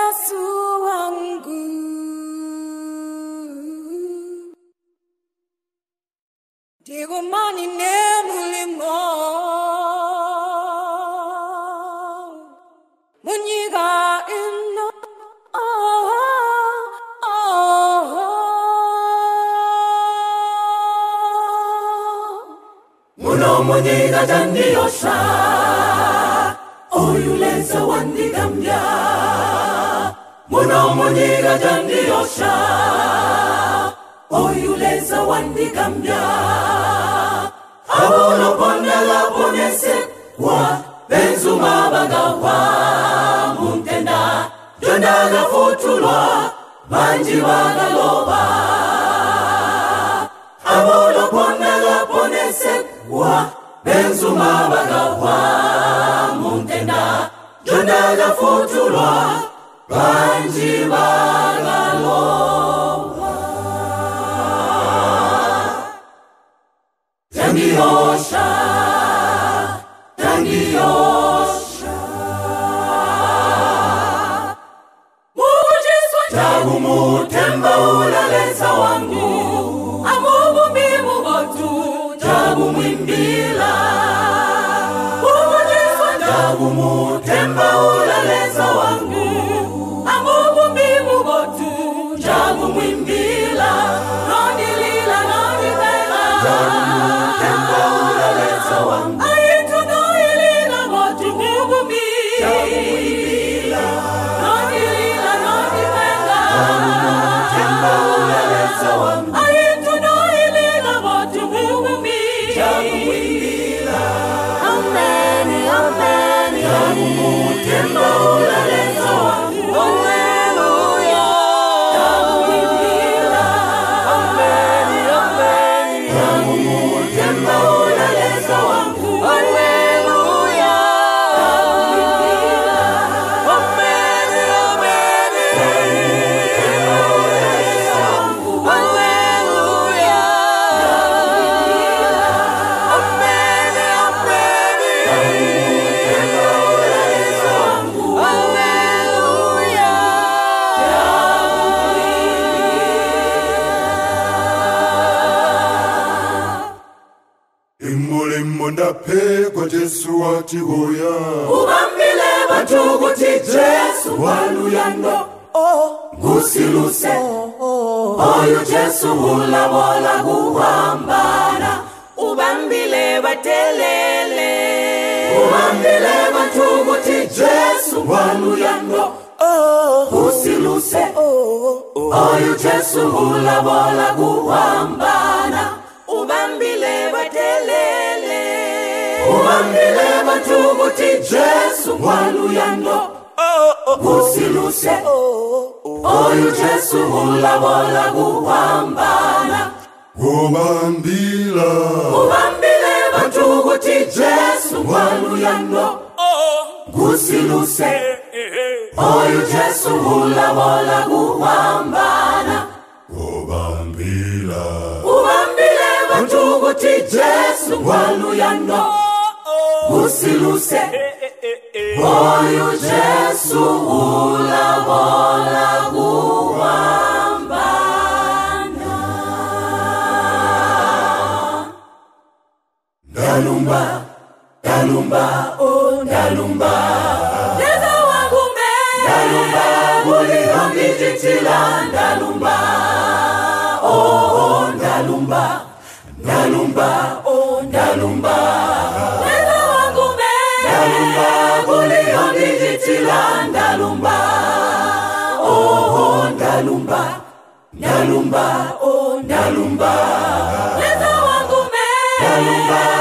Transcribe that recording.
Yesu wangu. Digo mani ne mulimo munyiga ino muno munyiga dandiyosha oyuleza wandigamya muno munyiga dandiyosha oyuleza wandigamya abono ponela ponese wa benzuma bagawa muntenda jondaga futulwa banji bagaloba abono ponela ponese wa benzuma bagawa muntenda jondaga futulwa banji bagaloba Dandiyosha, Dandiyosha Mujiswa Jagu mutemba ulaleza wangu Amubumbi mugotu Jagu mwimbila Mujiswa Jagu mutemba ulaleza wangu Amubumbi mugotu Jagu mwimbila Nondilila nondibela Temba ulaleza wangu Ayetu no ilila motu mubumi Jamwila Nondilila nondibela Temba ulaleza wangu Ayetu no ilila motu mubumi Jamwila Amen, amen Temba ulaleza wangu Hallelujah Jamwila Amen, amen Temba ulaleza wangu Hallelujah Amen, amen Temba ulaleza wangu Hallelujah Amen, amen Temba ulaleza wangu Hallelujah Imulimo ndapegwa Jesu watigoya Ubambile batuguti Jesu waluyando Gusiluse Oyu Jesu ulabola guhambana Ubambile batelele Ubambile batuguti Jesu waluyando Gusiluse Oyu Jesu ulabola guhambana Ubambile batelele Ubambile batuguti Jesu waluyando Gusiluse Oyu Jesu ulabola guhambana Ubambila Ubambile batuguti Jesu waluyando Gusiluse Oyu Jesu ulabola guhambana Ubambila Ubambile batuguti Jesu waluyando Gusiluse Oyu Jesu ulabola guhambana Dalumba, dalumba, oh dalumba Neza wangu me Dalumba, uli hongi jitila Dalumba, oh dalumba Dalumba, oh dalumba Neza wangu me Dalumba, uli hongi jitila Dalumba, oh dalumba Dalumba, oh dalumba Neza wangu me Dalumba